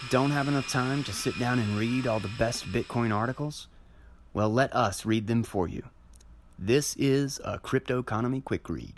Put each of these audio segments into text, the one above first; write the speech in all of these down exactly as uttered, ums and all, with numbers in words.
Don't have enough time to sit down and read all the best Bitcoin articles? Well, let us read them for you. This is a Crypto Economy Quick Read.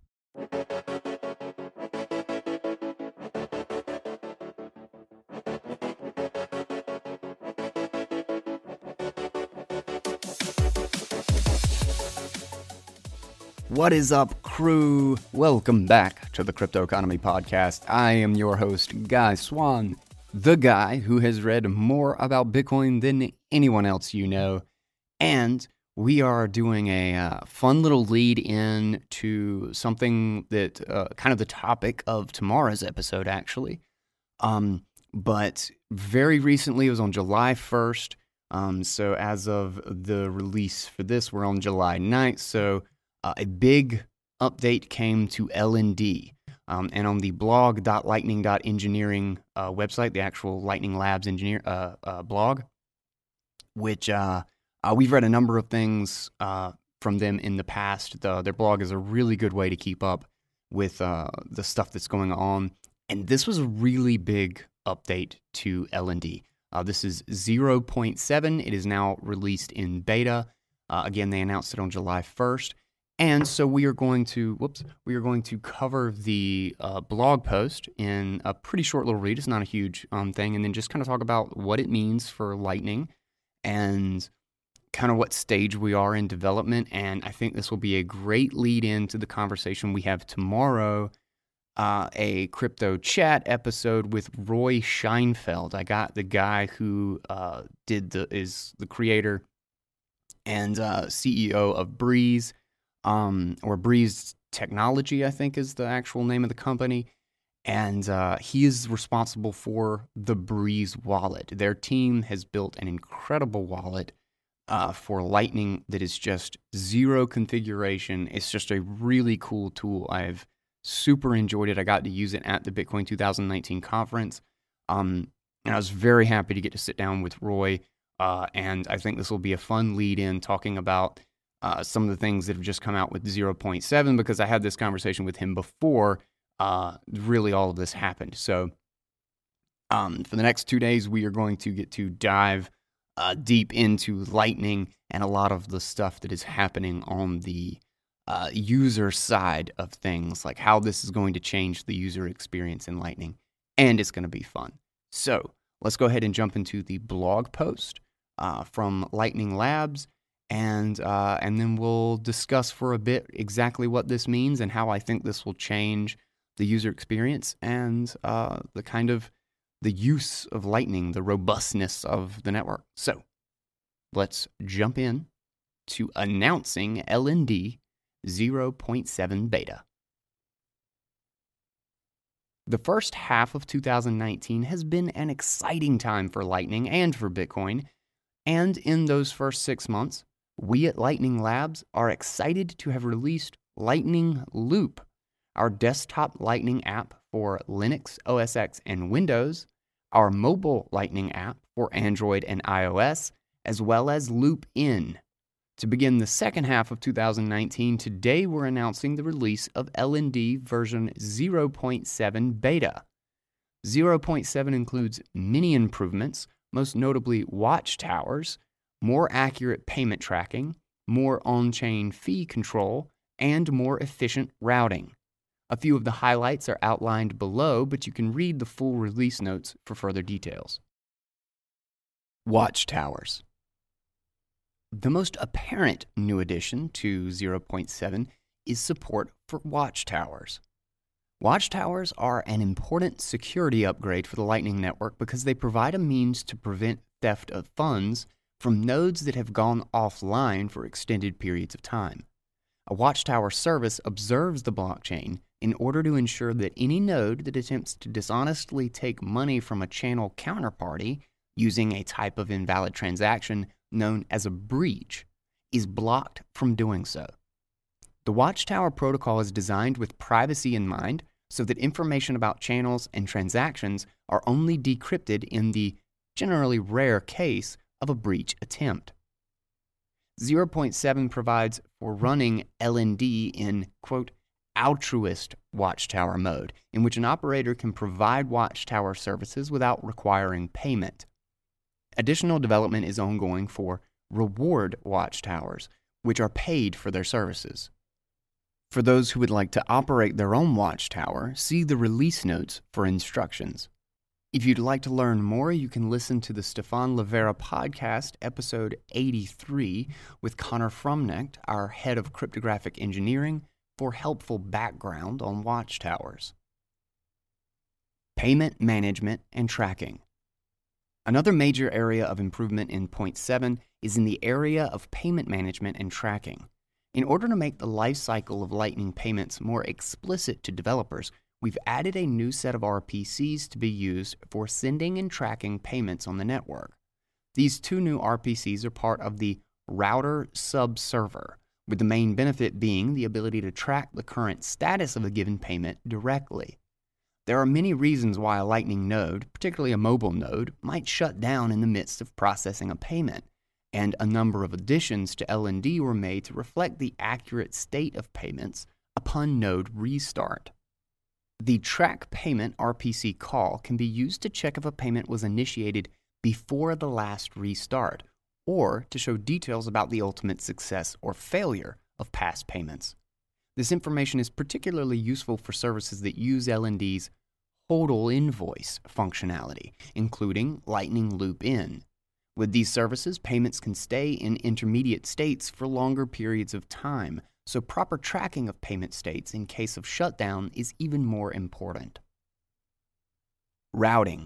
What is up, crew? Welcome back to the Crypto Economy Podcast. I am your host, Guy Swan, the guy who has read more about Bitcoin than anyone else you know. And we are doing a uh, fun little lead in to something that uh, kind of the topic of tomorrow's episode, actually. Um, but very recently, it was on July first. Um, so as of the release for this, we're on July ninth. So Uh, a big update came to L N D, um, and on the blog dot lightning dot engineering uh, website, the actual Lightning Labs engineer uh, uh, blog, which uh, uh, we've read a number of things uh, from them in the past. The, their blog is a really good way to keep up with uh, the stuff that's going on, and this was a really big update to L N D. Uh, this is zero point seven. It is now released in beta. Uh, again, they announced it on July first. And so we are going to, whoops, we are going to cover the uh, blog post in a pretty short little read. It's not a huge um, thing. And then just kind of talk about what it means for Lightning and kind of what stage we are in development. And I think this will be a great lead into the conversation we have tomorrow, uh, a crypto chat episode with Roy Scheinfeld. I got the guy who uh, did the, is the creator and uh, C E O of Breeze. Um, or Breeze Technology, I think is the actual name of the company. And uh, he is responsible for the Breeze wallet. Their team has built an incredible wallet uh, for Lightning that is just zero configuration. It's just a really cool tool. I've super enjoyed it. I got to use it at the Bitcoin two thousand nineteen conference. Um, and I was very happy to get to sit down with Roy. Uh, and I think this will be a fun lead in talking about Uh, some of the things that have just come out with zero point seven, because I had this conversation with him before uh, really all of this happened. So um, for the next two days, we are going to get to dive uh, deep into Lightning and a lot of the stuff that is happening on the uh, user side of things, like how this is going to change the user experience in Lightning. And it's going to be fun. So let's go ahead and jump into the blog post uh, from Lightning Labs. And uh, and then we'll discuss for a bit exactly what this means and how I think this will change the user experience and uh, the kind of the use of Lightning, the robustness of the network. So let's jump in to announcing L N D zero point seven beta. The first half of two thousand nineteen has been an exciting time for Lightning and for Bitcoin. And in those first six months, we at Lightning Labs are excited to have released Lightning Loop, our desktop Lightning app for Linux, O S X, and Windows, our mobile Lightning app for Android and iOS, as well as Loop In. To begin the second half of two thousand nineteen, today we're announcing the release of L N D version zero point seven beta. zero point seven includes many improvements, most notably watchtowers, more accurate payment tracking, more on-chain fee control, and more efficient routing. A few of the highlights are outlined below, but you can read the full release notes for further details. Watchtowers. The most apparent new addition to zero point seven is support for watchtowers. Watchtowers are an important security upgrade for the Lightning Network because they provide a means to prevent theft of funds from nodes that have gone offline for extended periods of time. A watchtower service observes the blockchain in order to ensure that any node that attempts to dishonestly take money from a channel counterparty using a type of invalid transaction known as a breach is blocked from doing so. The Watchtower protocol is designed with privacy in mind so that information about channels and transactions are only decrypted in the generally rare case of a breach attempt. zero point seven provides for running L N D in, quote, altruist watchtower mode, in which an operator can provide watchtower services without requiring payment. Additional development is ongoing for reward watchtowers, which are paid for their services. For those who would like to operate their own watchtower, see the release notes for instructions. If you'd like to learn more, you can listen to the Stefan Livera podcast, episode eighty-three, with Connor Frumnecht, our head of cryptographic engineering, for helpful background on watchtowers. Payment management and tracking. Another major area of improvement in point seven is in the area of payment management and tracking. In order to make the life cycle of Lightning payments more explicit to developers, we've added a new set of R P Cs to be used for sending and tracking payments on the network. These two new R P Cs are part of the router subserver, with the main benefit being the ability to track the current status of a given payment directly. There are many reasons why a Lightning node, particularly a mobile node, might shut down in the midst of processing a payment, and a number of additions to L N D were made to reflect the accurate state of payments upon node restart. The track payment R P C call can be used to check if a payment was initiated before the last restart, or to show details about the ultimate success or failure of past payments. This information is particularly useful for services that use L N D's HODL invoice functionality, including Lightning Loop In. With these services, payments can stay in intermediate states for longer periods of time, so proper tracking of payment states in case of shutdown is even more important. Routing.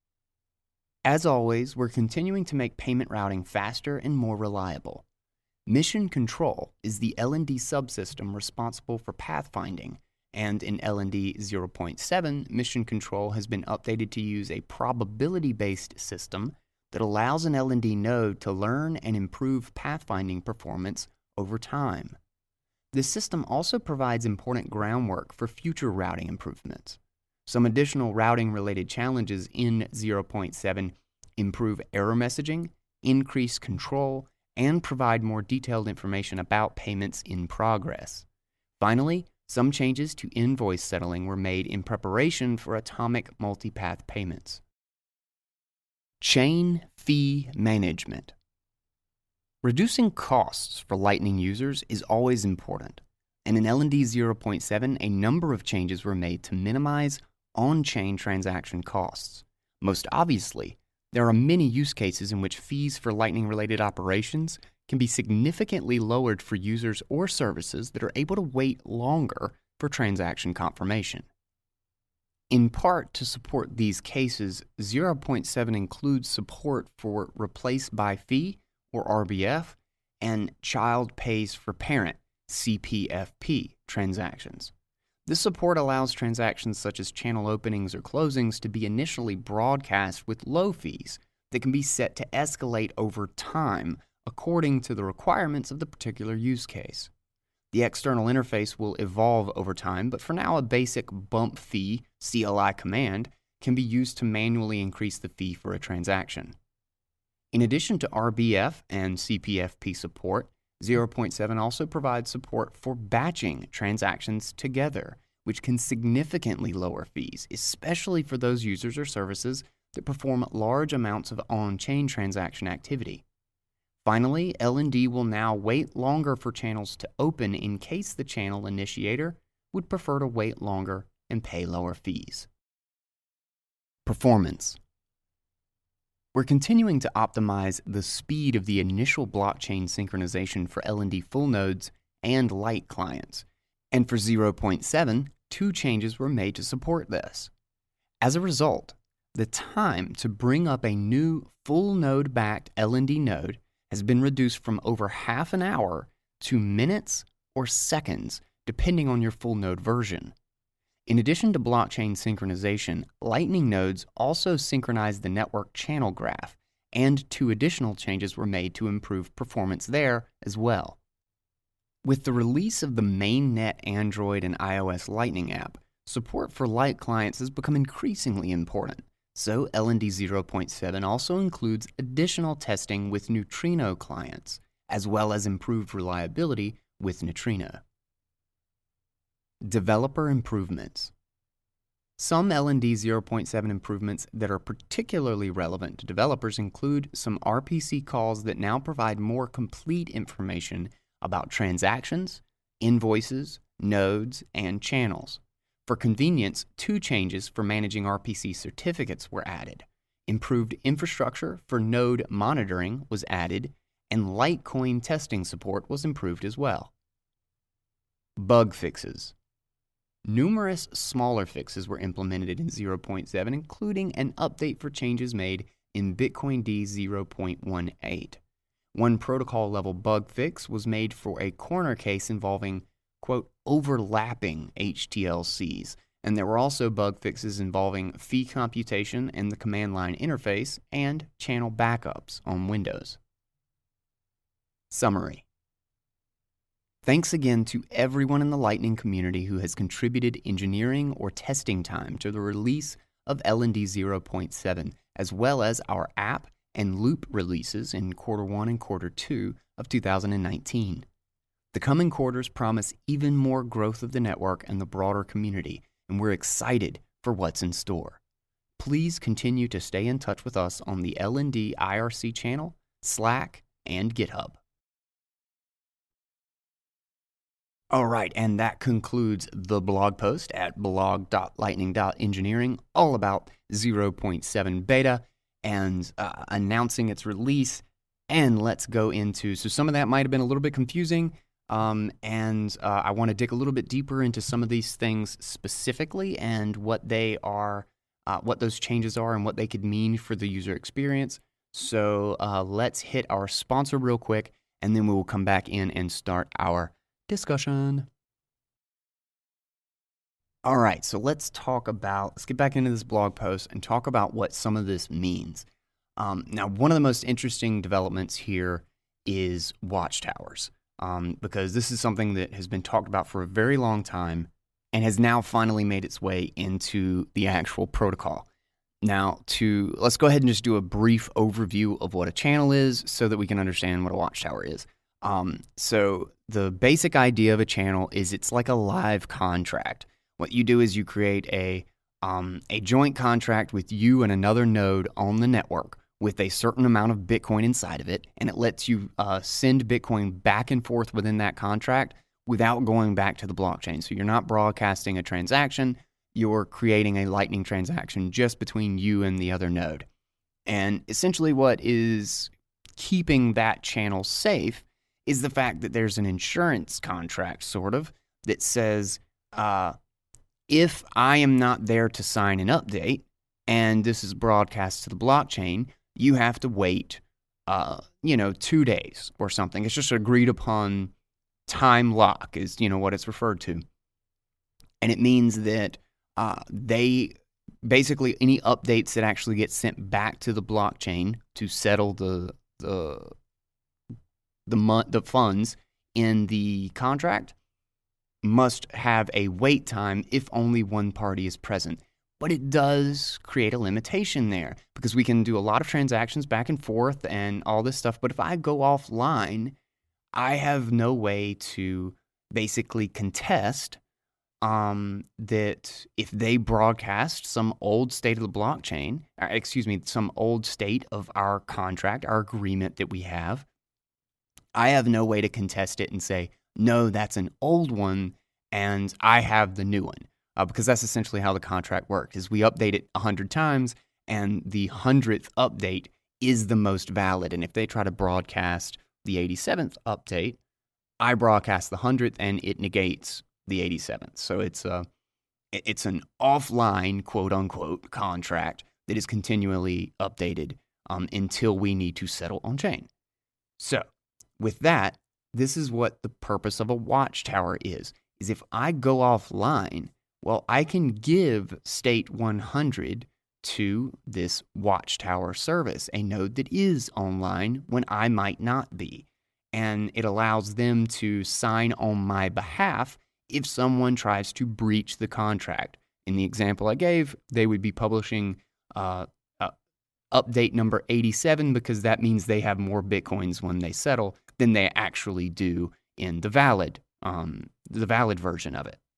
As always, we're continuing to make payment routing faster and more reliable. Mission Control is the L N D subsystem responsible for pathfinding, and in L N D zero point seven, Mission Control has been updated to use a probability-based system that allows an L N D node to learn and improve pathfinding performance over time. This system also provides important groundwork for future routing improvements. Some additional routing-related challenges in zero point seven improve error messaging, increase control, and provide more detailed information about payments in progress. Finally, some changes to invoice settling were made in preparation for atomic multipath payments. Chain fee management. Reducing costs for Lightning users is always important, and in L N D zero point seven, a number of changes were made to minimize on-chain transaction costs. Most obviously, there are many use cases in which fees for Lightning-related operations can be significantly lowered for users or services that are able to wait longer for transaction confirmation. In part to support these cases, zero point seven includes support for replace by fee, or R B F, and child pays for parent, C P F P, transactions. This support allows transactions such as channel openings or closings to be initially broadcast with low fees that can be set to escalate over time according to the requirements of the particular use case. The external interface will evolve over time, but for now a basic bump fee C L I command can be used to manually increase the fee for a transaction. In addition to R B F and C P F P support, zero point seven also provides support for batching transactions together, which can significantly lower fees, especially for those users or services that perform large amounts of on-chain transaction activity. Finally, L N D will now wait longer for channels to open in case the channel initiator would prefer to wait longer and pay lower fees. Performance. We're continuing to optimize the speed of the initial blockchain synchronization for L N D full nodes and light clients, and for zero point seven, two changes were made to support this. As a result, the time to bring up a new full node-backed L N D node has been reduced from over half an hour to minutes or seconds, depending on your full node version. In addition to blockchain synchronization, Lightning nodes also synchronize the network channel graph, and two additional changes were made to improve performance there as well. With the release of the mainnet Android and iOS Lightning app, support for light clients has become increasingly important, so L N D zero point seven also includes additional testing with Neutrino clients, as well as improved reliability with Neutrino. Developer improvements. Some L N D zero point seven improvements that are particularly relevant to developers include some R P C calls that now provide more complete information about transactions, invoices, nodes, and channels. For convenience, two changes for managing R P C certificates were added. Improved infrastructure for node monitoring was added, and Litecoin testing support was improved as well. Bug fixes. Numerous smaller fixes were implemented in zero point seven, including an update for changes made in Bitcoin D zero point eighteen. One protocol-level bug fix was made for a corner case involving, quote, overlapping H T L Cs, and there were also bug fixes involving fee computation in the command line interface and channel backups on Windows. Summary. Thanks again to everyone in the Lightning community who has contributed engineering or testing time to the release of L N D zero point seven, as well as our app and loop releases in quarter one and quarter two of two thousand nineteen. The coming quarters promise even more growth of the network and the broader community, and we're excited for what's in store. Please continue to stay in touch with us on the L N D I R C channel, Slack, and GitHub. All right, and that concludes the blog post at blog dot lightning dot engineering, all about zero point seven beta and uh, announcing its release. And let's go into, so some of that might have been a little bit confusing, um, and uh, I want to dig a little bit deeper into some of these things specifically and what they are, uh, what those changes are and what they could mean for the user experience. So uh, let's hit our sponsor real quick, and then we will come back in and start our discussion. All right, so let's talk about, let's get back into this blog post and talk about what some of this means. Um, now, one of the most interesting developments here is watchtowers, um, because this is something that has been talked about for a very long time and has now finally made its way into the actual protocol. Now, to let's go ahead and just do a brief overview of what a channel is so that we can understand what a watchtower is. Um, so the basic idea of a channel is it's like a live contract. What you do is you create a, um, a joint contract with you and another node on the network with a certain amount of Bitcoin inside of it, and it lets you uh, send Bitcoin back and forth within that contract without going back to the blockchain. So you're not broadcasting a transaction, you're creating a Lightning transaction just between you and the other node. And essentially what is keeping that channel safe is the fact that there's an insurance contract, sort of, that says, uh, if I am not there to sign an update, and this is broadcast to the blockchain, you have to wait, uh, you know, two days or something. It's just agreed upon time lock is, you know, what it's referred to. And it means that uh, they, basically any updates that actually get sent back to the blockchain to settle the, the, the, mon- the funds in the contract must have a wait time if only one party is present. But it does create a limitation there because we can do a lot of transactions back and forth and all this stuff. But if I go offline, I have no way to basically contest um, that if they broadcast some old state of the blockchain, or excuse me, some old state of our contract, our agreement that we have, I have no way to contest it and say, no, that's an old one and I have the new one. Uh, because that's essentially how the contract works, is we update it a hundred times and the hundredth update is the most valid. And if they try to broadcast the eighty-seventh update, I broadcast the hundredth and it negates the eighty-seventh. So it's a, it's an offline, quote unquote, contract that is continually updated um, until we need to settle on chain. So with that, this is what the purpose of a watchtower is, is if I go offline, well, I can give state one hundred to this watchtower service, a node that is online when I might not be. And it allows them to sign on my behalf if someone tries to breach the contract. In the example I gave, they would be publishing uh, uh, update number eighty-seven because that means they have more Bitcoins when they settle than they actually do in the valid, um, the valid version of it.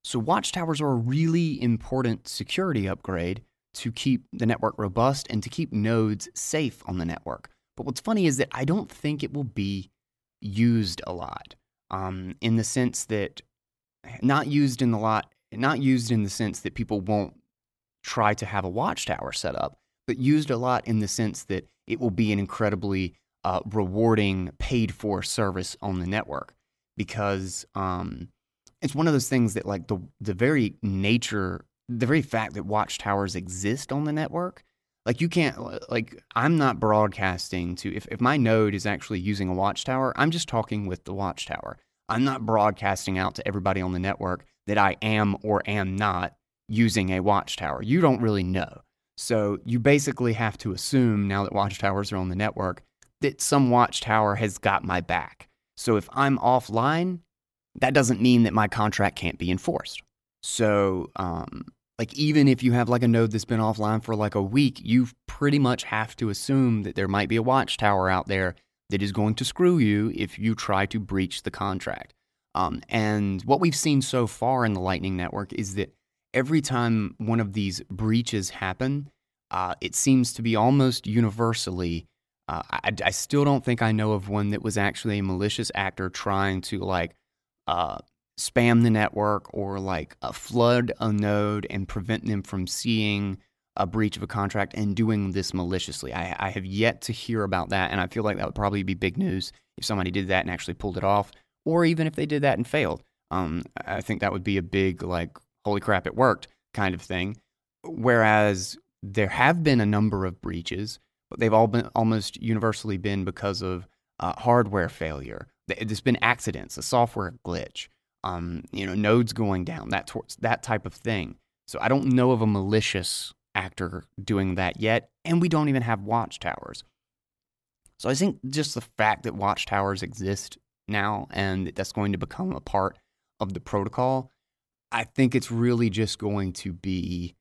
So watchtowers are a really important security upgrade to keep the network robust and to keep nodes safe on the network. But what's funny is that I don't think it will be used a lot, um, in the sense that not used in the lot, not used in the sense that people won't try to have a watchtower set up, but used a lot in the sense that it will be an incredibly uh, rewarding, paid-for service on the network, because um, it's one of those things that, like, the the very nature, the very fact that watchtowers exist on the network, like, you can't, like, I'm not broadcasting to, if, if my node is actually using a watchtower, I'm just talking with the watchtower. I'm not broadcasting out to everybody on the network that I am or am not using a watchtower. You don't really know. So you basically have to assume, now that watchtowers are on the network, that some watchtower has got my back. So if I'm offline, that doesn't mean that my contract can't be enforced. So, um, like, even if you have like a node that's been offline for like a week, you pretty much have to assume that there might be a watchtower out there that is going to screw you if you try to breach the contract. Um, and what we've seen so far in the Lightning Network is that every time one of these breaches happen, uh, it seems to be almost universally, uh, I, I still don't think I know of one that was actually a malicious actor trying to, like, uh, spam the network or, like, uh, flood a node and prevent them from seeing a breach of a contract and doing this maliciously. I, I have yet to hear about that, and I feel like that would probably be big news if somebody did that and actually pulled it off, or even if they did that and failed. Um, I think that would be a big, like, holy crap, it worked kind of thing. Whereas there have been a number of breaches, but they've all been almost universally been because of uh, hardware failure. There's been accidents, a software glitch, um, you know, nodes going down, that that type of thing. So I don't know of a malicious actor doing that yet, and we don't even have watchtowers. So I think just the fact that watchtowers exist now and that that's going to become a part of the protocol, I think it's really just going to be,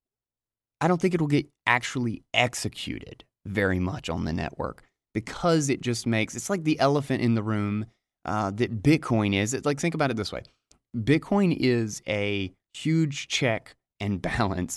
I don't think it'll get actually executed very much on the network, because it just makes, it's like the elephant in the room uh, that Bitcoin is. It's like, think about it this way. Bitcoin is a huge check and balance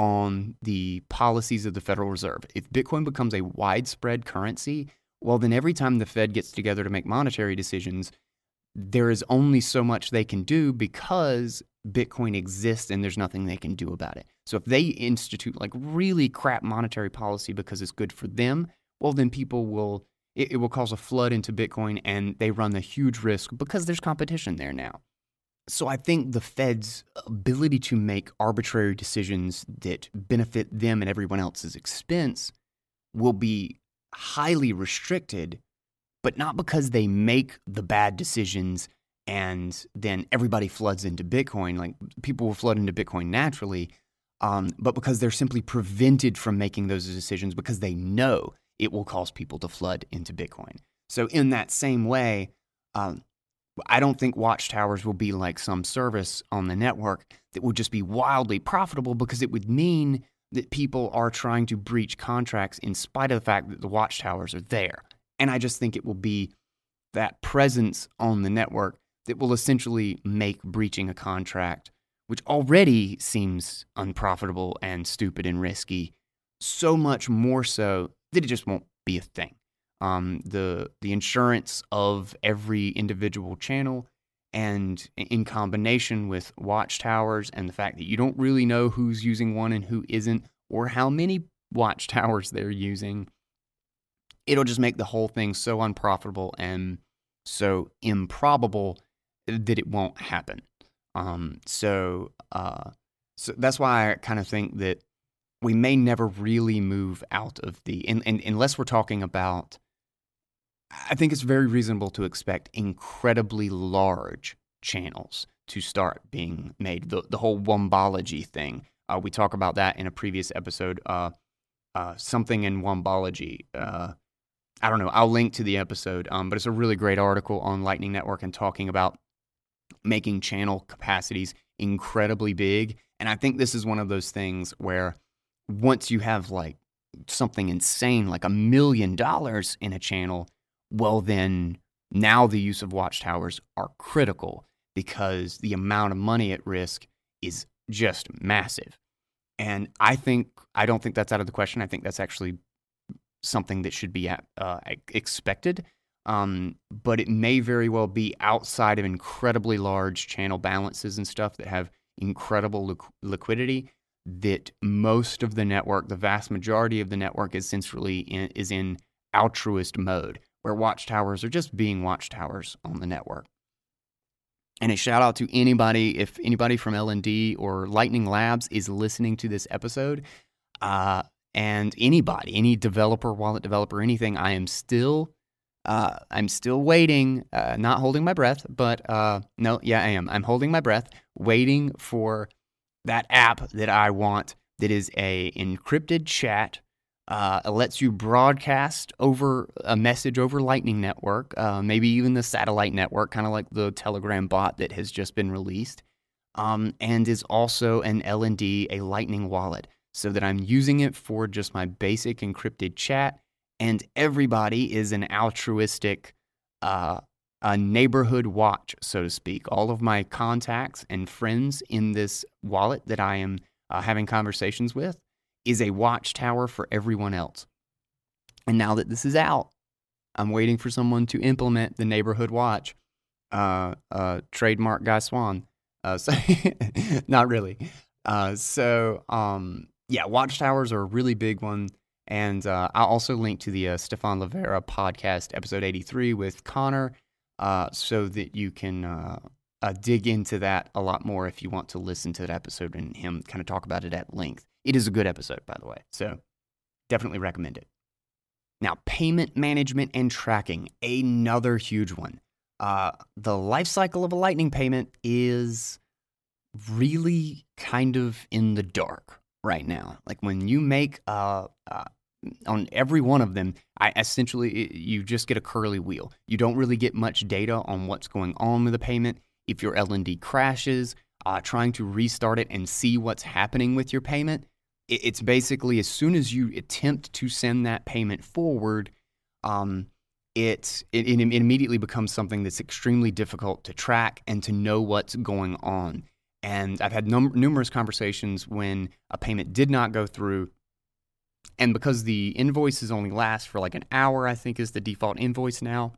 on the policies of the Federal Reserve. If Bitcoin becomes a widespread currency, well, then every time the Fed gets together to make monetary decisions, there is only so much they can do because Bitcoin exists and there's nothing they can do about it. So if they institute like really crap monetary policy because it's good for them, well, then people will, it, it will cause a flood into Bitcoin, and they run the huge risk because there's competition there now. So I think the Fed's ability to make arbitrary decisions that benefit them and everyone else's expense will be highly restricted, but not because they make the bad decisions and then everybody floods into Bitcoin. Like, people will flood into Bitcoin naturally, um, but because they're simply prevented from making those decisions because they know it will cause people to flood into Bitcoin. So in that same way, um, I don't think watchtowers will be like some service on the network that will just be wildly profitable, because it would mean that people are trying to breach contracts in spite of the fact that the watchtowers are there. And I just think it will be that presence on the network that will essentially make breaching a contract, which already seems unprofitable and stupid and risky, so much more so that it just won't be a thing. Um, the the insurance of every individual channel, and in combination with watchtowers and the fact that you don't really know who's using one and who isn't, or how many watchtowers they're using, it'll just make the whole thing so unprofitable and so improbable that it won't happen. Um, so, uh, so that's why I kind of think that we may never really move out of the, and, and unless we're talking about, I think it's very reasonable to expect incredibly large channels to start being made. The the whole Wombology thing, uh, we talk about that in a previous episode. Uh, uh, something in Wombology. Uh, I don't know. I'll link to the episode, um, but it's a really great article on Lightning Network and talking about making channel capacities incredibly big. And I think this is one of those things where once you have like something insane, like a million dollars in a channel, well, then now the use of watchtowers are critical. because the amount of money at risk is just massive. And I think, I don't think that's out of the question. I think that's actually something that should be uh, expected. Um, but it may very well be outside of incredibly large channel balances and stuff that have incredible li- liquidity, that most of the network, the vast majority of the network, is essentially in, is in altruist mode, where watchtowers are just being watchtowers on the network. And a shout out to anybody, if anybody from L N D or Lightning Labs is listening to this episode, uh, and anybody, any developer, wallet developer, anything, I am still, uh, I'm still waiting, uh, not holding my breath, but uh, no, yeah, I am. I'm holding my breath, waiting for that app that I want, that is a encrypted chat. Uh, it lets you broadcast over a message over Lightning Network, uh, maybe even the satellite network, kind of like the Telegram bot that has just been released, um, and is also an L N D, a Lightning wallet, so that I'm using it for just my basic encrypted chat, and everybody is an altruistic uh, a neighborhood watch, so to speak. All of my contacts and friends in this wallet that I am uh, having conversations with is a watchtower for everyone else. And now that this is out, I'm waiting for someone to implement the neighborhood watch. Uh, uh, trademark Guy Swan. Uh, so not really. Uh, so um, yeah, watchtowers are a really big one. And uh, I'll also link to the uh, Stefan Livera podcast, episode eighty-three with Connor, uh, so that you can uh, uh, dig into that a lot more if you want to listen to that episode and him kind of talk about it at length. It is a good episode, by the way, so definitely recommend it. Now, payment management and tracking, another huge one. Uh, the life cycle of a Lightning payment is really kind of in the dark right now. Like when you make, uh, uh, on every one of them, I essentially, you just get a curly wheel. You don't really get much data on what's going on with the payment. If your L N D crashes, uh, trying to restart it and see what's happening with your payment, it's basically as soon as you attempt to send that payment forward, um, it, it, it immediately becomes something that's extremely difficult to track and to know what's going on. And I've had num- numerous conversations when a payment did not go through, and because the invoices only last for like an hour, I think is the default invoice now,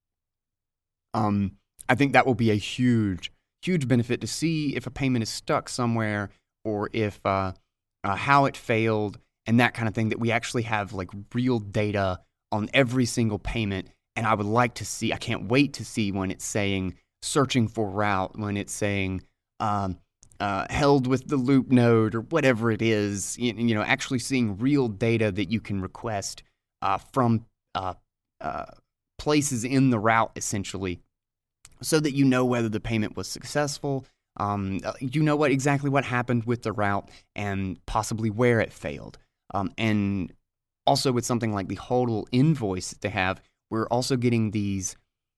um, I think that will be a huge, huge benefit to see if a payment is stuck somewhere, or if uh, uh, how it failed and that kind of thing, that we actually have like real data on every single payment. And I would like to see, I can't wait to see when it's saying searching for route, when it's saying um, uh, held with the loop node or whatever it is, you, you know, actually seeing real data that you can request uh, from uh, uh, places in the route, essentially, so that you know whether the payment was successful. Um, you know what exactly what happened with the route and possibly where it failed. Um, and also with something like the HODL invoice that they have, we're also getting these,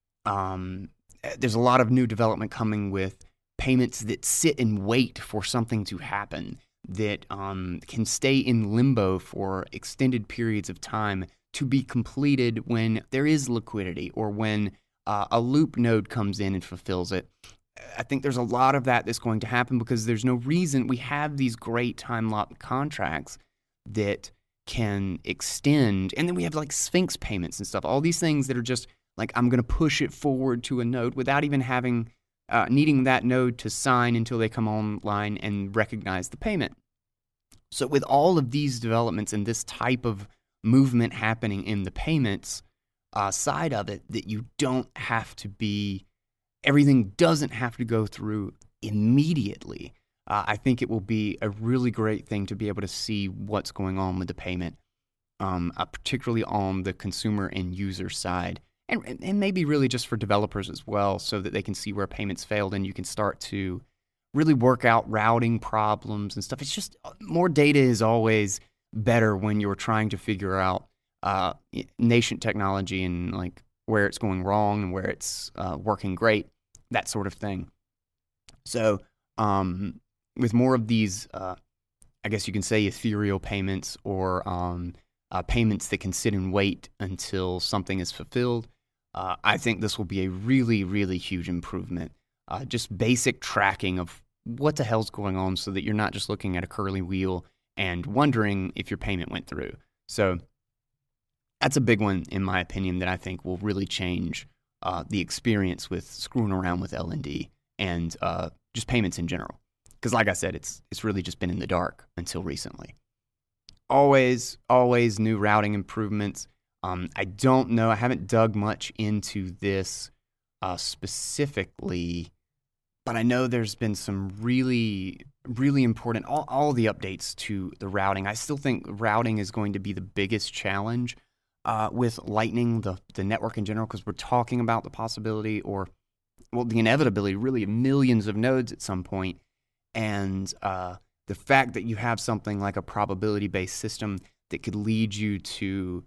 um, there's a lot of new development coming with payments that sit and wait for something to happen, that um, can stay in limbo for extended periods of time to be completed when there is liquidity or when uh, a loop node comes in and fulfills it. I think there's a lot of that that's going to happen because there's no reason. We have these great time-locked contracts that can extend, and then we have like Sphinx payments and stuff, all these things that are just like, I'm going to push it forward to a node without even having, uh, needing that node to sign until they come online and recognize the payment. So with all of these developments and this type of movement happening in the payments uh, side of it, that you don't have to be, everything doesn't have to go through immediately. Uh, I think it will be a really great thing to be able to see what's going on with the payment, um, uh, particularly on the consumer and user side, and, and maybe really just for developers as well, so that they can see where payments failed and you can start to really work out routing problems and stuff. It's just more data is always better when you're trying to figure out uh, nascent technology and like where it's going wrong and where it's uh, working great, that sort of thing. So um, with more of these, uh, I guess you can say ethereal payments or um, uh, payments that can sit and wait until something is fulfilled, uh, I think this will be a really, really huge improvement uh, just basic tracking of what the hell's going on so that you're not just looking at a curly wheel and wondering if your payment went through. So that's a big one, in my opinion, that I think will really change uh, the experience with screwing around with L N D and uh, just payments in general. Because like I said, it's it's really just been in the dark until recently. Always, always new routing improvements. Um, I don't know. I haven't dug much into this uh, specifically, but I know there's been some really, really important, all, all the updates to the routing. I still think routing is going to be the biggest challenge uh, with Lightning, the, the network in general, because we're talking about the possibility or, well, the inevitability, really, of millions of nodes at some point. And uh, the fact that you have something like a probability-based system that could lead you to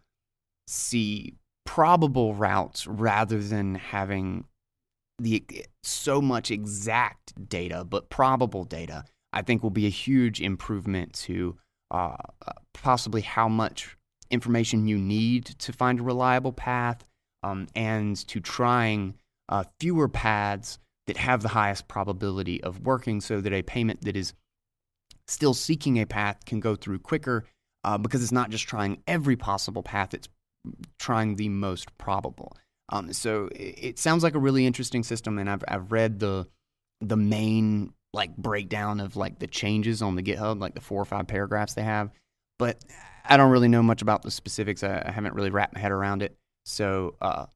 see probable routes rather than having the so much exact data, but probable data, I think will be a huge improvement to uh, possibly how much information you need to find a reliable path, um, and to trying uh, fewer paths that have the highest probability of working, so that a payment that is still seeking a path can go through quicker, uh, because it's not just trying every possible path, it's trying the most probable. Um, so it, it sounds like a really interesting system, and I've I've read the the main like breakdown of like the changes on the GitHub, like the four or five paragraphs they have, but I don't really know much about the specifics. I, I haven't really wrapped my head around it. So uh,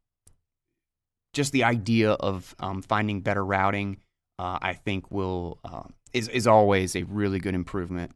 just the idea of um, finding better routing, uh, I think will uh, is is always a really good improvement.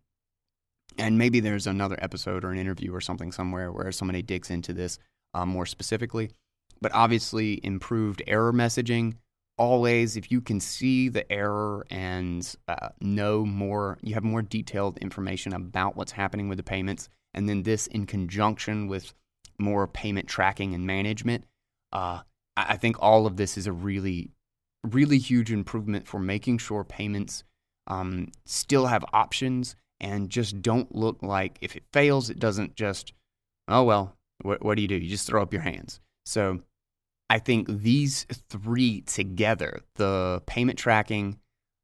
And maybe there's another episode or an interview or something somewhere where somebody digs into this um, more specifically. But obviously, improved error messaging. Always, if you can see the error and uh, know more, you have more detailed information about what's happening with the payments, and then this in conjunction with more payment tracking and management, uh, I think all of this is a really, really huge improvement for making sure payments um, still have options and just don't look like if it fails, it doesn't just, oh, well, what, what do you do? You just throw up your hands. So I think these three together, the payment tracking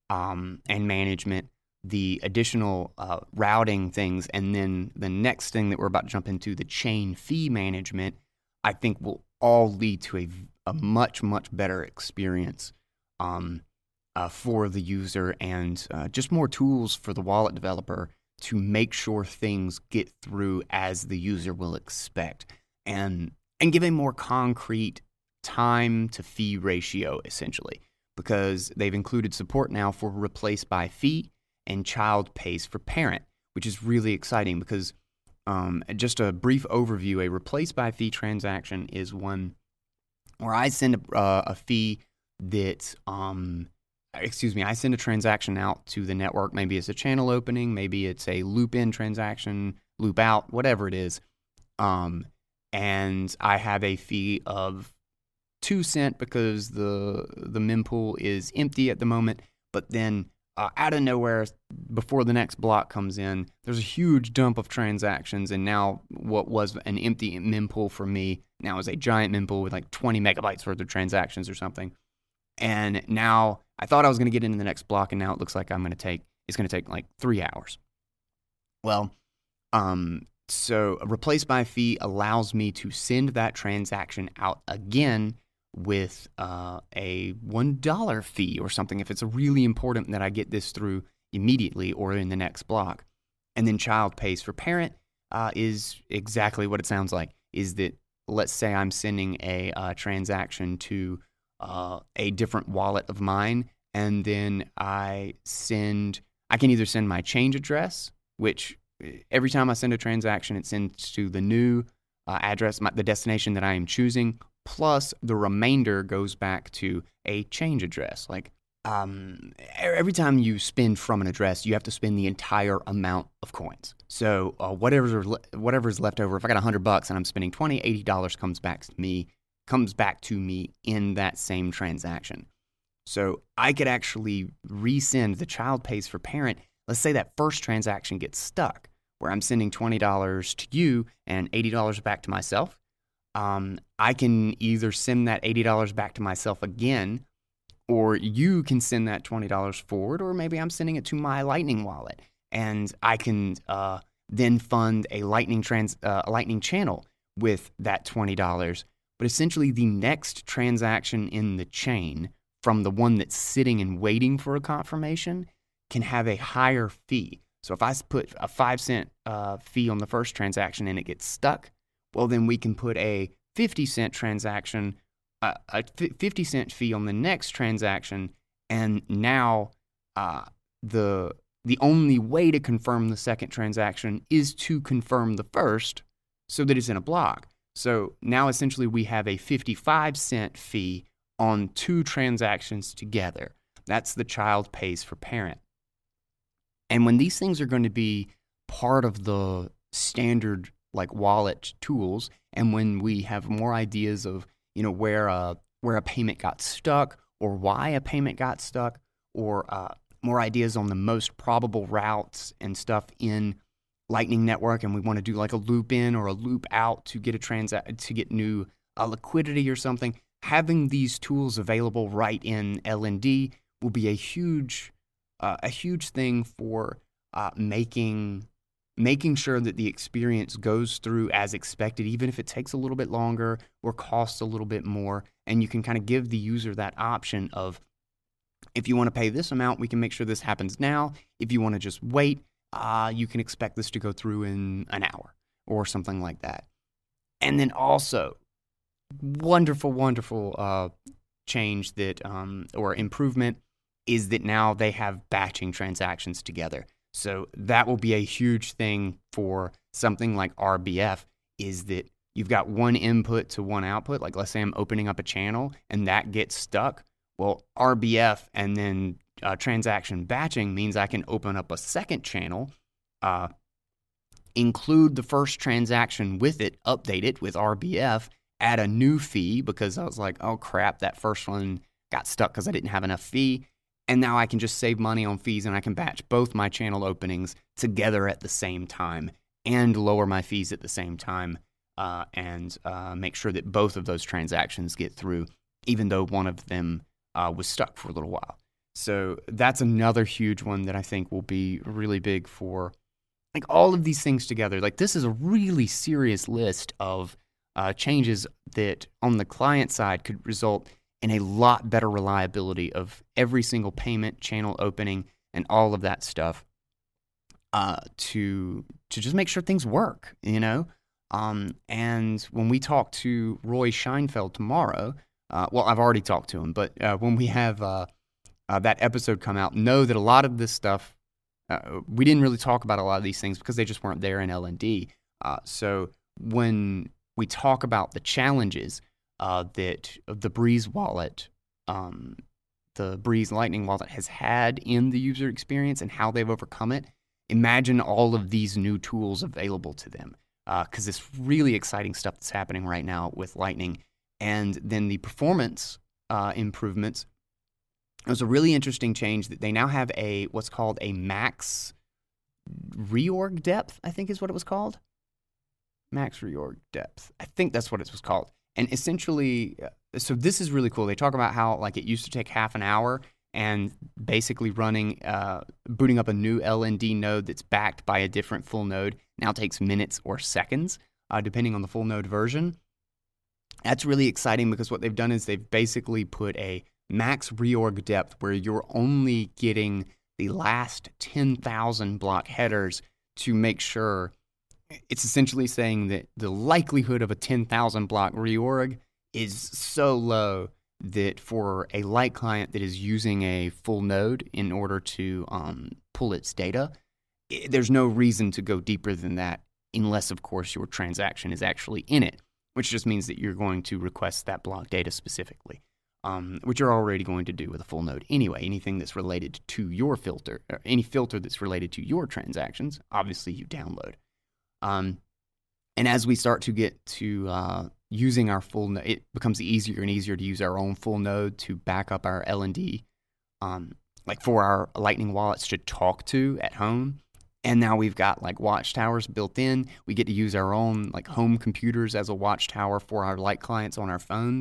um, and management, the additional uh, routing things, and then the next thing that we're about to jump into, the chain fee management, I think will all lead to a, a much, much better experience um, uh, for the user, and uh, just more tools for the wallet developer to make sure things get through as the user will expect, and and give a more concrete time to fee ratio, essentially, because they've included support now for replace by fee and child pays for parent, which is really exciting because um, just a brief overview, a replace by fee transaction is one where I send a, uh, a fee that, um, excuse me, I send a transaction out to the network. Maybe it's a channel opening, maybe it's a loop in transaction, loop out, whatever it is. Um, and I have a fee of two cent because the the mempool is empty at the moment, but then uh, out of nowhere, before the next block comes in, there's a huge dump of transactions, and now what was an empty mempool for me now is a giant mempool with like twenty megabytes worth of transactions or something. And now I thought I was going to get into the next block, and now it looks like I'm going to take it's going to take like three hours. Well, um, so a replace by fee allows me to send that transaction out again with uh, a one dollar fee or something if it's really important that I get this through immediately or in the next block. And then child pays for parent uh, is exactly what it sounds like, is that let's say I'm sending a uh, transaction to uh, a different wallet of mine, and then I send, I can either send my change address, which every time I send a transaction, it sends to the new uh, address, my, the destination that I am choosing, plus the remainder goes back to a change address. Like um, every time you spend from an address, you have to spend the entire amount of coins. So uh, whatever's whatever's left over, if I got a hundred bucks and I'm spending twenty, eighty dollars comes back to me, comes back to me in that same transaction. So I could actually resend the child pays for parent. Let's say that first transaction gets stuck, where I'm sending twenty dollars to you and eighty dollars back to myself. Um, I can either send that eighty dollars back to myself again, Or you can send that twenty dollars forward, or maybe I'm sending it to my Lightning wallet, and I can uh, then fund a Lightning trans uh, a Lightning channel with that twenty dollars. But essentially, the next transaction in the chain from the one that's sitting and waiting for a confirmation can have a higher fee. So if I put a five cent uh, fee on the first transaction and it gets stuck, well, then we can put a fifty cent transaction Uh, a fifty cent fee on the next transaction, and now uh, the the only way to confirm the second transaction is to confirm the first so that it's in a block. So now essentially we have a fifty-five cent fee on two transactions together. That's the child pays for parent. And when these things are going to be part of the standard like wallet tools, and when we have more ideas of you know, where a, where a payment got stuck or why a payment got stuck, or uh, more ideas on the most probable routes and stuff in Lightning Network, and we want to do like a loop in or a loop out to get a transa- to get new uh, liquidity or something. Having these tools available right in L N D will be a huge, uh, a huge thing for uh, making making sure that the experience goes through as expected, even if it takes a little bit longer or costs a little bit more. And you can kind of give the user that option of, if you want to pay this amount, we can make sure this happens now. If you want to just wait, uh, you can expect this to go through in an hour or something like that. And then also, wonderful, wonderful uh, change that um, or improvement is that now they have batching transactions together. So that will be a huge thing for something like R B F, is that you've got one input to one output. Like let's say I'm opening up a channel and that gets stuck. Well, R B F and then uh, transaction batching means I can open up a second channel, uh, include the first transaction with it, update it with R B F, add a new fee because I was like, oh crap, that first one got stuck because I didn't have enough fee. And now I can just save money on fees, and I can batch both my channel openings together at the same time and lower my fees at the same time uh, and uh, make sure that both of those transactions get through, even though one of them uh, was stuck for a little while. So that's another huge one that I think will be really big for like all of these things together. Like this is a really serious list of uh, changes that on the client side could result and a lot better reliability of every single payment, channel opening, and all of that stuff uh, to to just make sure things work, you know? Um, and when we talk to Roy Scheinfeld tomorrow, uh, well, I've already talked to him, but uh, when we have uh, uh, that episode come out, know that a lot of this stuff, uh, we didn't really talk about a lot of these things because they just weren't there in L N D. Uh, so when we talk about the challenges Uh, that the Breeze wallet, um, the Breeze Lightning wallet has had in the user experience and how they've overcome it. Imagine all of these new tools available to them because uh, it's really exciting stuff that's happening right now with Lightning. And then the performance uh, improvements. It was a really interesting change that they now have a what's called a max reorg depth, I think is what it was called. Max reorg depth. I think that's what it was called. And essentially, so this is really cool. They talk about how like it used to take half an hour, and basically running, uh, booting up a new L N D node that's backed by a different full node now takes minutes or seconds, uh, depending on the full node version. That's really exciting because what they've done is they've basically put a max reorg depth where you're only getting the last ten thousand block headers to make sure. It's essentially saying that the likelihood of a ten thousand block reorg is so low that for a light client that is using a full node in order to um, pull its data, it, there's no reason to go deeper than that unless, of course, your transaction is actually in it, which just means that you're going to request that block data specifically, um, which you're already going to do with a full node anyway. Anything that's related to your filter, or any filter that's related to your transactions, obviously you download. Um, and as we start to get to uh, using our full node, it becomes easier and easier to use our own full node to back up our L N D, um, like for our Lightning wallets to talk to at home. And now we've got like watchtowers built in. We get to use our own like home computers as a watchtower for our light clients on our phones.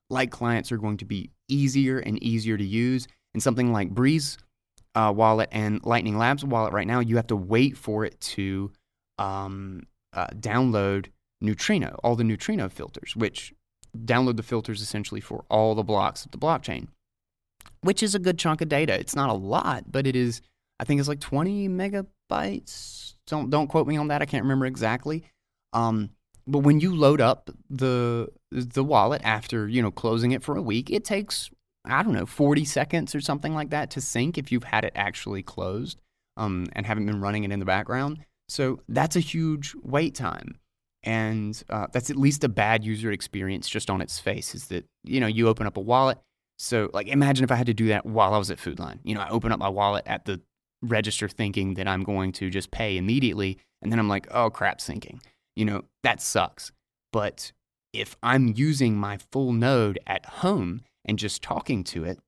light clients are going to be easier and easier to use. And something like Breeze uh, Wallet and Lightning Labs Wallet right now, you have to wait for it to um, uh, download Neutrino, all the Neutrino filters, which download the filters essentially for all the blocks of the blockchain, which is a good chunk of data. It's not a lot, but it is, I think it's like twenty megabytes. Don't don't quote me on that. I can't remember exactly. Um, but when you load up the the wallet after, you know, closing it for a week, it takes, I don't know, forty seconds or something like that to sync if you've had it actually closed um, and haven't been running it in the background. So that's a huge wait time. And uh, that's at least a bad user experience just on its face, is that, you know, you open up a wallet. So, like, imagine if I had to do that while I was at Food Line. You know, I open up my wallet at the register thinking that I'm going to just pay immediately, and then I'm like, oh, crap, syncing. You know, that sucks. But if I'm using my full node at home and just talking to it,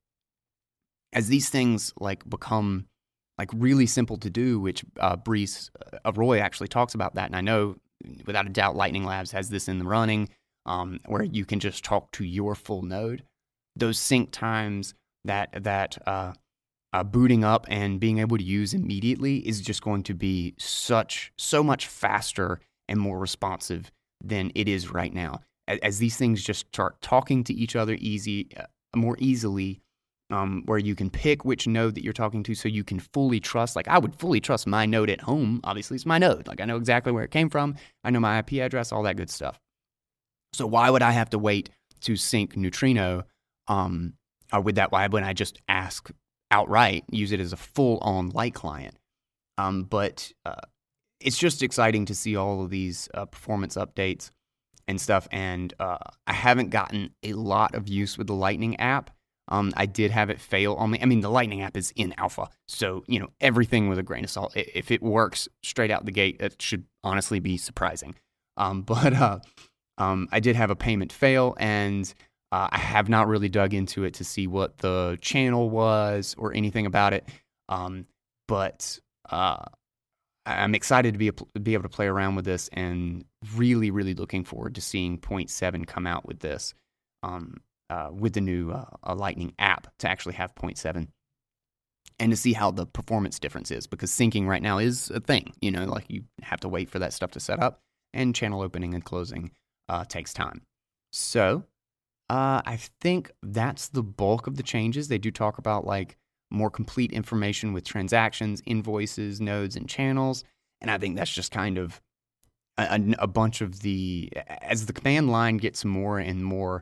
as these things, like, become, like, really simple to do, which uh, Breeze uh, Roy actually talks about that, and I know, without a doubt, Lightning Labs has this in the running, um, where you can just talk to your full node. Those sync times, that that uh, uh, booting up and being able to use immediately is just going to be such so much faster and more responsive than it is right now. As, as these things just start talking to each other easy, uh, more easily, um, where you can pick which node that you're talking to, so you can fully trust. Like, I would fully trust my node at home. Obviously, it's my node. Like, I know exactly where it came from. I know my I P address, all that good stuff. So why would I have to wait to sync Neutrino? Um, or with that, why wouldn't I just ask outright, use it as a full-on light client? Um, but uh, it's just exciting to see all of these uh, performance updates and stuff. And uh, I haven't gotten a lot of use with the Lightning app. Um, I did have it fail on me. I mean, the Lightning app is in alpha, so, you know, everything with a grain of salt. If it works straight out the gate, it should honestly be surprising. Um, but uh, um, I did have a payment fail, and Uh, I have not really dug into it to see what the channel was or anything about it. Um, but uh, I'm excited to be, a, be able to play around with this, and really, really looking forward to seeing point seven come out with this, um, uh, with the new uh, Lightning app, to actually have point seven, and to see how the performance difference is, because syncing right now is a thing. You know, like, you have to wait for that stuff to set up, and channel opening and closing uh, takes time. So Uh, I think that's the bulk of the changes. They do talk about, like, more complete information with transactions, invoices, nodes, and channels. And I think that's just kind of a, a, a bunch of the, as the command line gets more and more,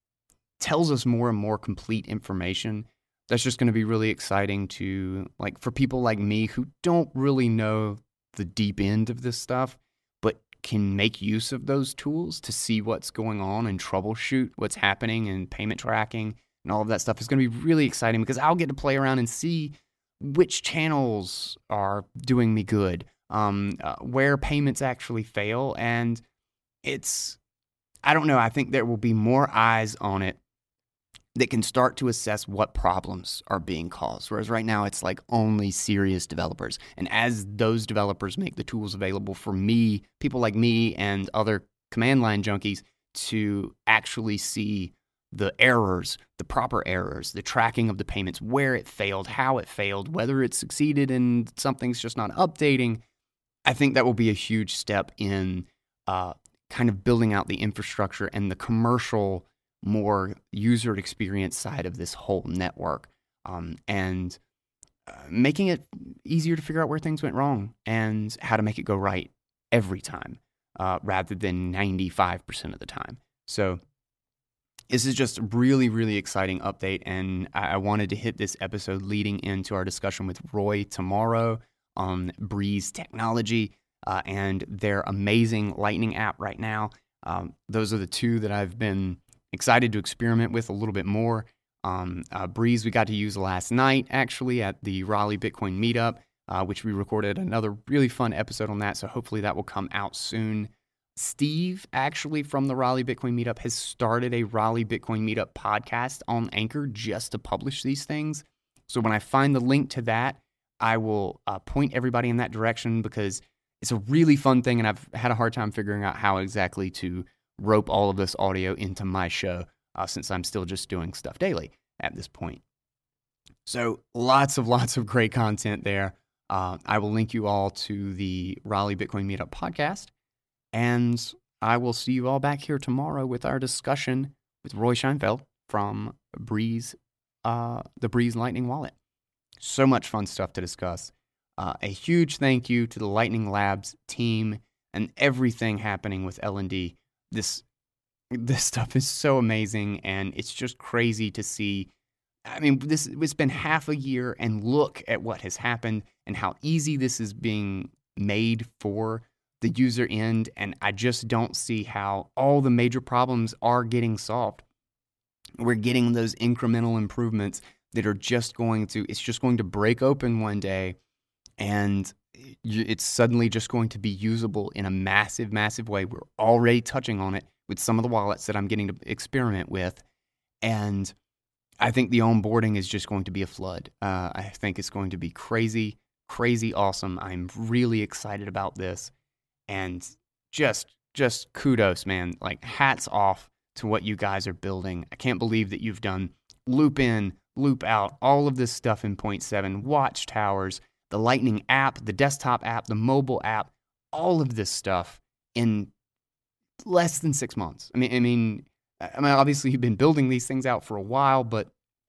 tells us more and more complete information, that's just going to be really exciting to, like, for people like me who don't really know the deep end of this stuff, but can make use of those tools to see what's going on and troubleshoot what's happening, and payment tracking and all of that stuff is going to be really exciting, because I'll get to play around and see which channels are doing me good, um, uh, where payments actually fail. And it's, I don't know, I think there will be more eyes on it that can start to assess what problems are being caused. Whereas right now, it's like only serious developers. And as those developers make the tools available for me, people like me and other command line junkies, to actually see the errors, the proper errors, the tracking of the payments, where it failed, how it failed, whether it succeeded and something's just not updating, I think that will be a huge step in uh, kind of building out the infrastructure and the commercial, more user experience side of this whole network, um, and uh, making it easier to figure out where things went wrong and how to make it go right every time, uh, rather than ninety-five percent of the time. So this is just a really, really exciting update, and I, I wanted to hit this episode leading into our discussion with Roy tomorrow on Breeze Technology uh, and their amazing Lightning app right now. Um, those are the two that I've been excited to experiment with a little bit more. Um, uh, Breeze we got to use last night, actually, at the Raleigh Bitcoin meetup, uh, which we recorded another really fun episode on that, so hopefully that will come out soon. Steve, actually, from the Raleigh Bitcoin meetup, has started a Raleigh Bitcoin meetup podcast on Anchor just to publish these things. So when I find the link to that, I will uh, point everybody in that direction, because it's a really fun thing, and I've had a hard time figuring out how exactly to rope all of this audio into my show. uh, since I'm still just doing stuff daily at this point. So lots of, lots of great content there. Uh, I will link you all to the Raleigh Bitcoin Meetup podcast, and I will see you all back here tomorrow with our discussion with Roy Scheinfeld from Breeze, uh, the Breeze Lightning Wallet. So much fun stuff to discuss. Uh, a huge thank you to the Lightning Labs team and everything happening with L N D. This, this stuff is so amazing, and it's just crazy to see. I mean, this it's been half a year, and look at what has happened and how easy this is being made for the user end, and I just don't see how all the major problems are getting solved. We're getting those incremental improvements that are just going to, it's just going to break open one day, and it's suddenly just going to be usable in a massive, massive way. We're already touching on it with some of the wallets that I'm getting to experiment with, and I think the onboarding is just going to be a flood. Uh, I think it's going to be crazy, crazy awesome. I'm really excited about this. And just, just kudos, man. Like, hats off to what you guys are building. I can't believe that you've done loop in, loop out, all of this stuff in point seven, watchtowers, the Lightning app, the desktop app, the mobile app, all of this stuff in less than six months. I mean, I mean, I mean, obviously you've been building these things out for a while, but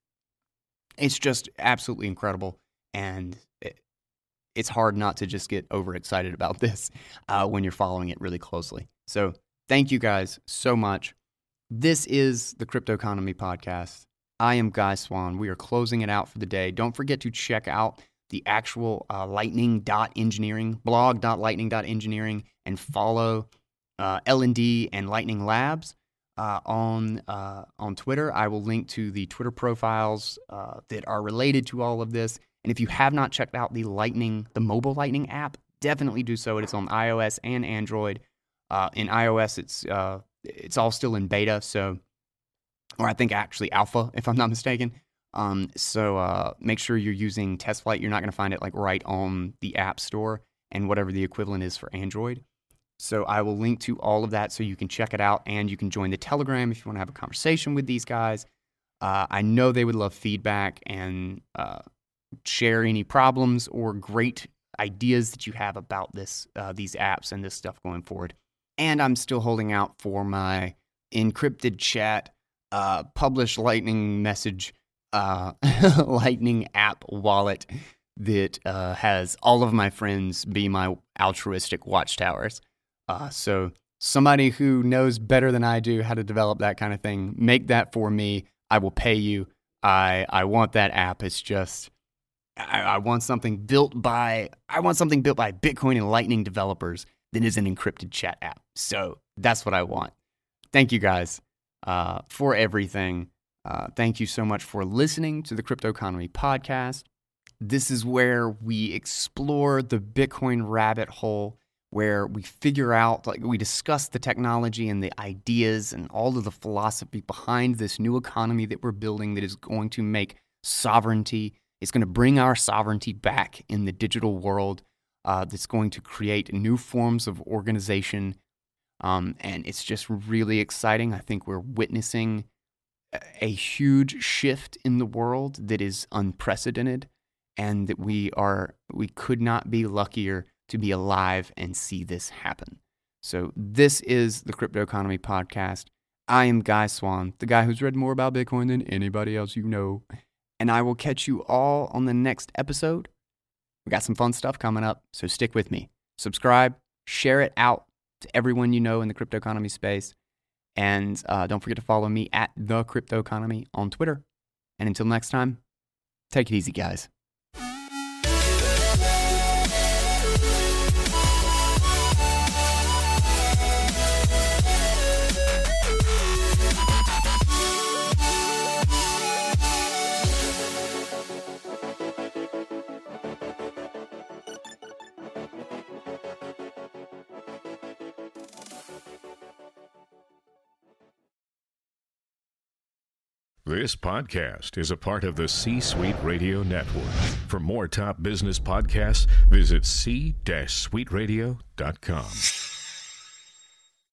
it's just absolutely incredible. And it, it's hard not to just get overexcited about this uh, when you're following it really closely. So thank you guys so much. This is the Crypto Economy Podcast. I am Guy Swan. We are closing it out for the day. Don't forget to check out the actual uh, lightning.engineering, blog.lightning.engineering, and follow uh, L N D and Lightning Labs. Uh, on uh, on Twitter. I will link to the Twitter profiles uh, that are related to all of this. And if you have not checked out the Lightning, the mobile Lightning app, definitely do so. It's on iOS and Android. Uh, in iOS, it's uh, it's all still in beta, so, or I think actually alpha, if I'm not mistaken. Um, so uh, make sure you're using TestFlight. You're not going to find it like right on the App Store and whatever the equivalent is for Android. So I will link to all of that so you can check it out, and you can join the Telegram if you want to have a conversation with these guys. Uh, I know they would love feedback and uh, share any problems or great ideas that you have about this, uh, these apps and this stuff going forward. And I'm still holding out for my encrypted chat, uh, publish Lightning message, uh, Lightning app wallet that uh, has all of my friends be my altruistic watchtowers. Uh, so somebody who knows better than I do how to develop that kind of thing, make that for me. I will pay you. I I want that app. It's just, I, I want something built by, I want something built by Bitcoin and Lightning developers that is an encrypted chat app. So that's what I want. Thank you guys uh, for everything. Uh, thank you so much for listening to the Crypto Economy Podcast. This is where we explore the Bitcoin rabbit hole, where we figure out, like we discuss the technology and the ideas and all of the philosophy behind this new economy that we're building that is going to make sovereignty, it's going to bring our sovereignty back in the digital world, uh, that's going to create new forms of organization, um, and it's just really exciting. I think we're witnessing a huge shift in the world that is unprecedented, and that we are, we could not be luckier to be alive and see this happen. So this is the Crypto Economy Podcast. I am Guy Swan, the guy who's read more about Bitcoin than anybody else you know. And I will catch you all on the next episode. We got some fun stuff coming up, so stick with me. Subscribe, share it out to everyone you know in the crypto economy space. And uh, don't forget to follow me at The Crypto Economy on Twitter. And until next time, take it easy, guys. This podcast is a part of the C-Suite Radio Network. For more top business podcasts, visit c suite radio dot com.